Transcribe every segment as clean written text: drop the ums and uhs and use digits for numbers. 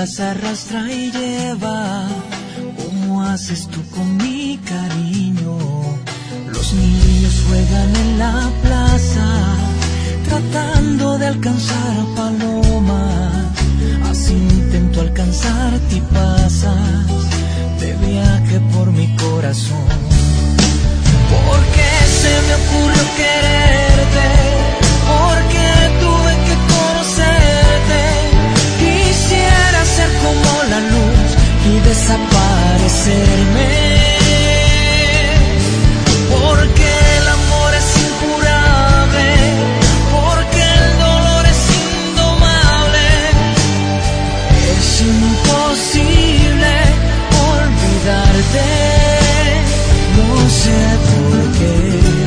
las arrastra y lleva. ¿Cómo haces tú con mi cariño? Los niños juegan en la plaza, tratando de alcanzar palomas. Así intento alcanzarte y pasas de viaje por mi corazón. ¿Por qué se me ocurrió quererte? Porque tuve que conocerte. Quisiera ser como la luz y desaparecerme. Porque el amor es incurable, porque el dolor es indomable. Es imposible olvidarte, no sé por qué.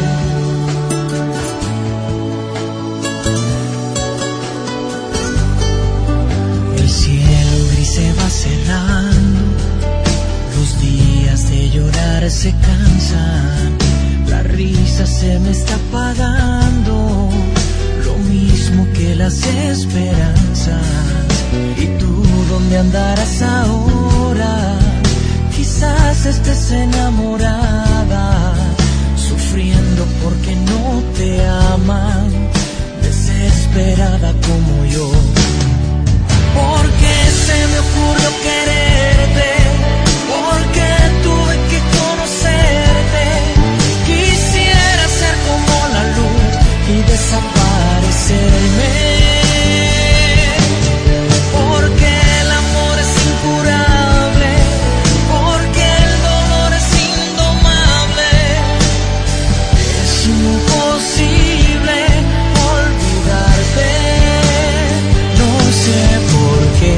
El cielo gris se va cerrando, los días de llorar se cansan, la risa se me está apagando, lo mismo que las esperanzas. ¿Y tú dónde andarás ahora? Quizás estés enamorada, sufriendo porque no te aman, desesperada como yo. ¿Por qué se me ocurrió quererte? Porque tuve que conocerte. Quisiera ser como la luz y desaparecerme. Porque el amor es incurable, porque el dolor es indomable. Es imposible olvidarte, no sé por qué.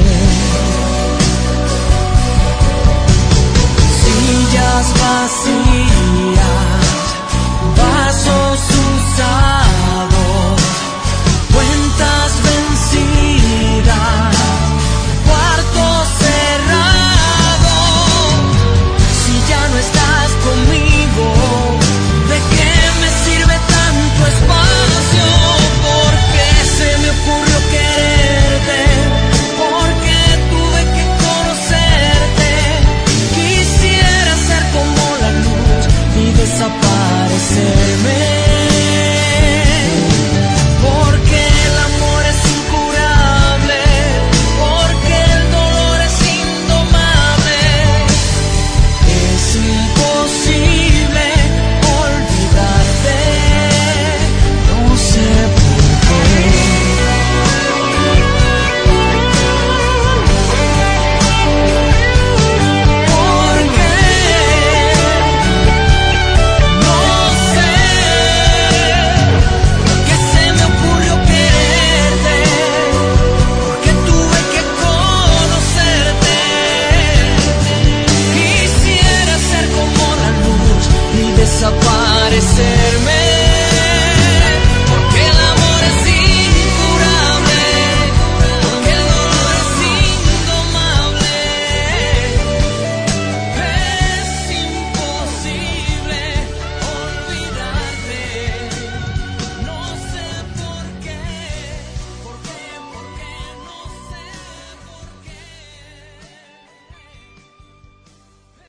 Sillas vacías, vasos usados, cuentas vencidas, cuarto cerrado. Si ya no estás conmigo, ¿de qué me sirve tanto espacio? ¿Por qué se me ocurrió quererte? Porque tuve que conocerte. Quisiera ser como la luz y desaparecer.